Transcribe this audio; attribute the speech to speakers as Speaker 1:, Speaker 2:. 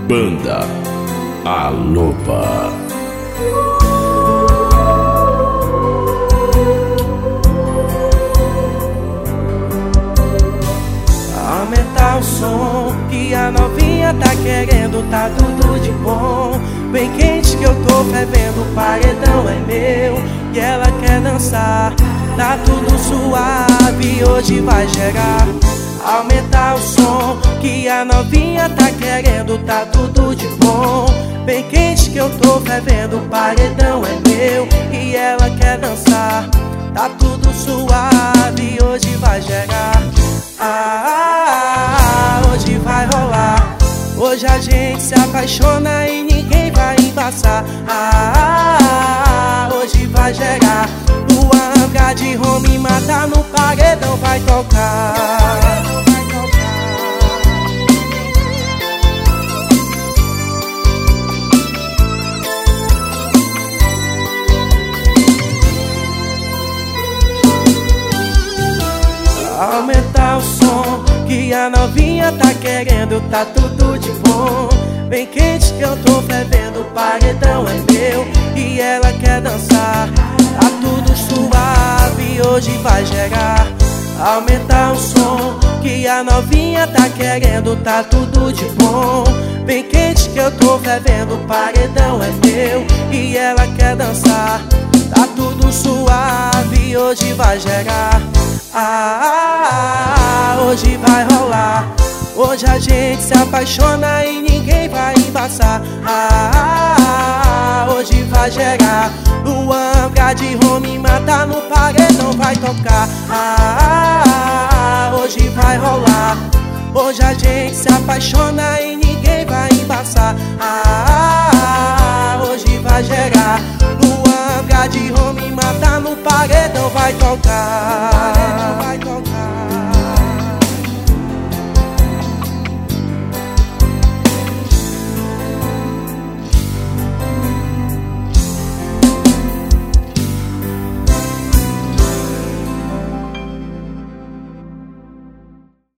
Speaker 1: Banda A Loba.
Speaker 2: Aumenta o som que a novinha tá querendo, tá tudo de bom. Bem quente que eu tô fervendo, o paredão é meu e ela quer dançar. Tá tudo suave, hoje vai gerar. Aumenta o som que a novinha tá querendo, tá tudo de bom. Bem quente que eu tô fervendo, o paredão é meu e ela quer dançar. Tá tudo suave, hoje vai gerar. Hoje vai rolar. Hoje a gente se apaixona e ninguém vai embaçar. Hoje vai gerar. Luan, Gad, Rome, mata no paredão, vai tocar. Aumenta o som que a novinha tá querendo, tá tudo de bom. Bem quente que eu tô fervendo, o paredão é meu e ela quer dançar. Tá tudo suave, hoje vai gerar. Aumenta o som que a novinha tá querendo, tá tudo de bom. Bem quente que eu tô fervendo, o paredão é meu e ela quer dançar. Tá tudo suave, hoje vai gerar. Hoje vai rolar. Hoje a gente se apaixona e ninguém vai embaçar. Hoje vai gerar. Luan, Gad, Rome, mata no paredão, vai tocar. Hoje vai rolar. Hoje a gente se apaixona e ninguém vai embaçar. Hoje vai gerar. Luan, Gad, Rome, mata no paredão, vai tocar.